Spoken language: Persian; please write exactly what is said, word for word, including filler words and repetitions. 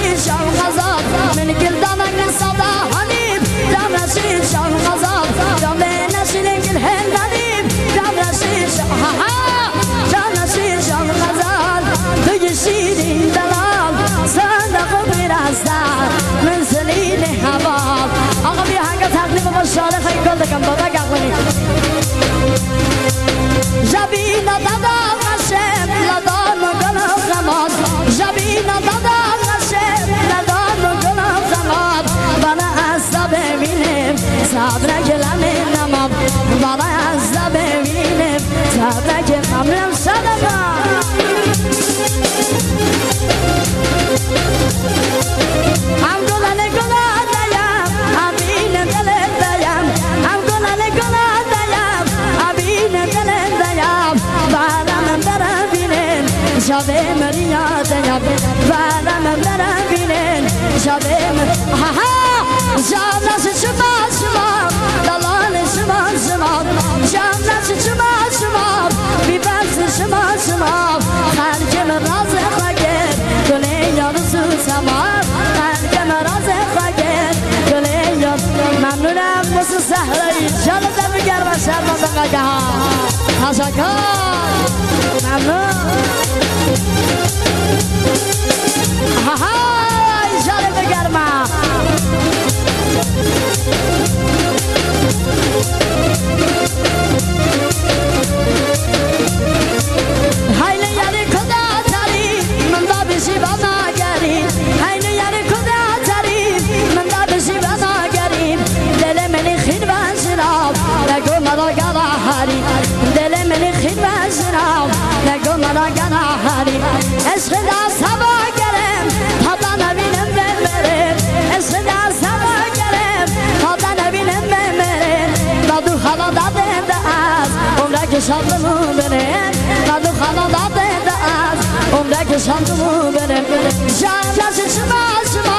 نشید شام غزال من گل دامن صدا هنیم جام نشید شام غزال جام نشید گل هندانیم جام نشید شام ها ها جام نشید شام غزال توی شیرین دلال صندوق میرستن من سلیل هوا آقا بیا هنگا تقلیب با شارخ گل دکم بابا گقونی جبینا دادا قشم لدان گل غماد جبینا دادا قشم لدان گل غماد بنا از ببینم صبر کلم نمام بنا از ببینم صبر کلم صدقه I'm gonna let go of the yam, I'm in the let the yam. I'm gonna let go of the yam, I'm in the let the yam. Balam barabinen, Jabe Maria the yam. Balam barabinen, Jabe ha ha. Jamna shuma shuma, dalan shuma shuma. Jamna shuma shuma, bibas shuma shuma. Khalkem raz khaget, kule yarsu sama. ممنونم مثل سهرایی جالب نمیگر و شرمنده مگه ها تشکر ممنون های جالب گرمه هایلی یعنی کدا تاری من دا بشی با نگری هایلی یعنی کدا تاری من دا بشی با نگری دل منی خیر و شراب نگو مرا گرا هری دل منی خیر و شراب نگو مرا گرا هری عشق دست هوا گرم تا دا نبینم بمیرم عشق دست هوا گرم تا دا نبینم بمیرم دادو خلا داده از عمره که شادمو برم دادو خلا داده از عمره که شادمو برم جان جان شما شما